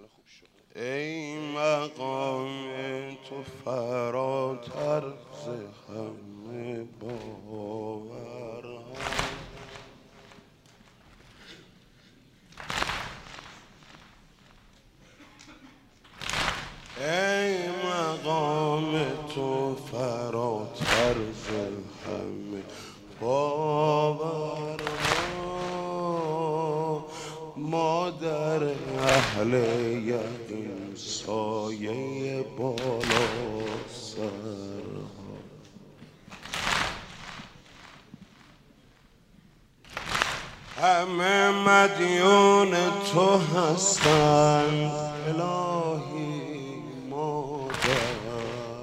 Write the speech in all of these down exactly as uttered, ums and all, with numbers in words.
ای مقام تو فراتر ز همه باورها، ای مقام تو فراتر ز همه باورها، مادر اهل یقین سایه بالا سرها، همه مدیون تو هستند الهی مادر،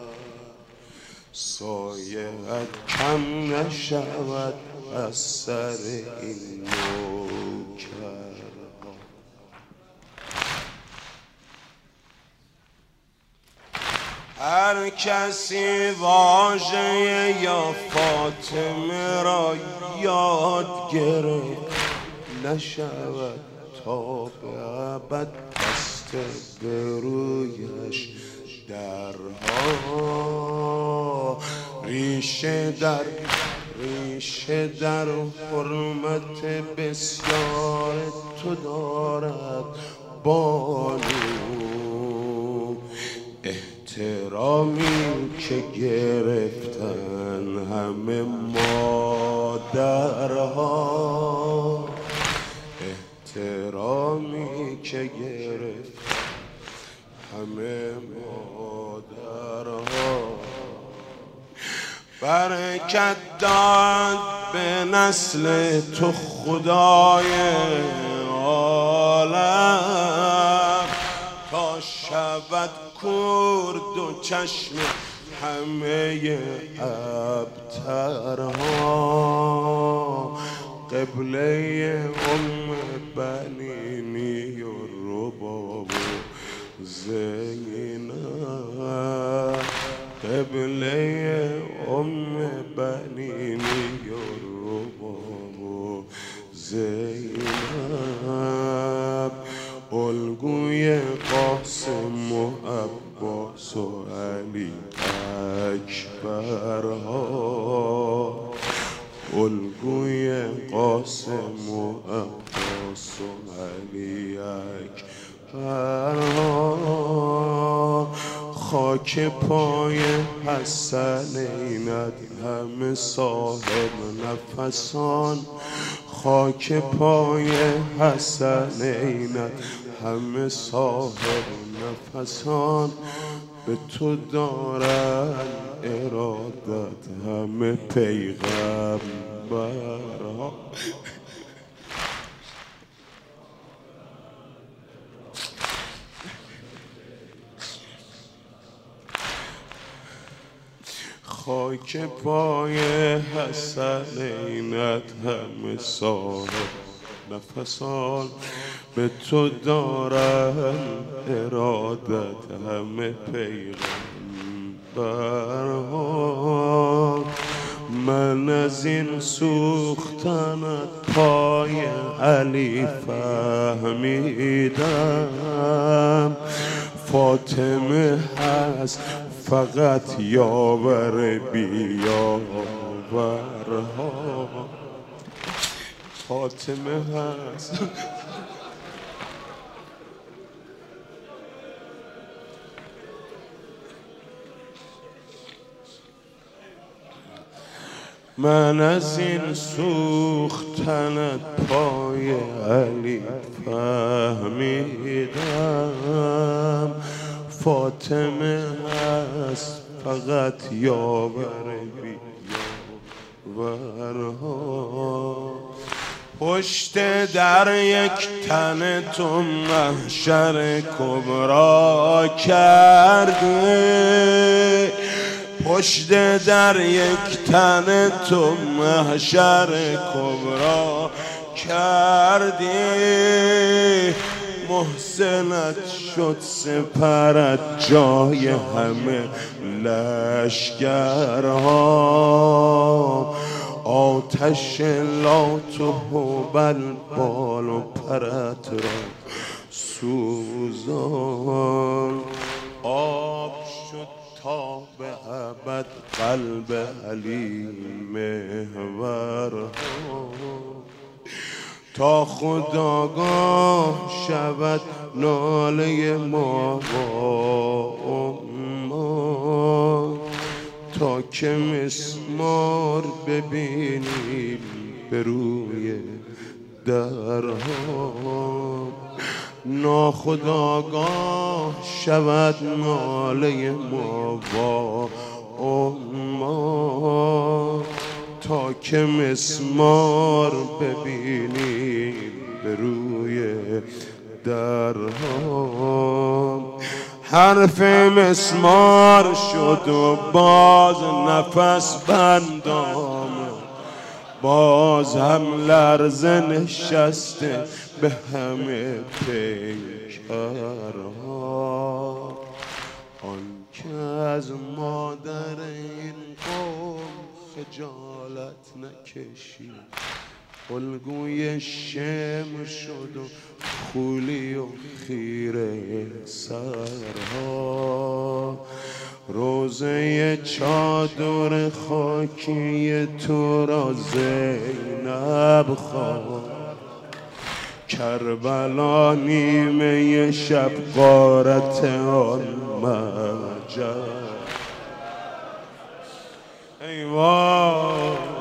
سایه‌ات کم نشود از سر این نوکرها، هر کسی واژه یا فاطمه را یاد گرفت نشود تا به ابد بسته به رویش درها، ریشه در ریشه در حرمت بسیار تو دارد بانو، احترامی که گرفتن همه مادرها، احترامی که گرفتن همه مادرها، برکت داد به نسل تو خدای عالم، تا شود کور دو چشم همه ابترها، قبله ام بنینی و رباب و زینب، قبله ام بنینی و رباب و زینب، الگوی قاسم و عباس و علی اکبرها، الگوی قاسم و عباس و علی اکبرها، خاک پای حسنینت همه صاحب نفسان، خاک پای حسنینت همه صاحب نفسان، به تو دارن ارادت همه پیغمبرها، خاک پای حسنینت همه صاحب نفسان، به تو دارن ارادت همه پیغمبرها، من از این سوختنت پای علی فهمیدم، فاطمه هست فقط یاور بی یاورها، فاطمه هست من از این سوختنت پای علی فهمیدم، فاطمه هست فقط یاور بی یاورها، پشت در یک تن تو محشر کبرا کرده، پشت در یک تن تو محشر کبرا کردی، محسنت شد سپرت جای همه لشکرها، آتش لات و هبل بال و پرت را سوزان آب شد تا به ابد قلب علی محورها تا خداگاه شود ناله ما با اما تا که مسمار ببینیم به روی درها ناخداگاه شود ناله ما با اما تا که مسمار ببینیم به روی درها حرف مسمار شد و باز نفس بندام باز هم لرزه نشسته به همه پیکرها آن که از مادر این قوم خجالت نکشید الگوی شمر شد و خولی و خیره سرها روزه چادر خاکی تو را زینب خواه کربلا نیمه شب غارت آن مجد ای وای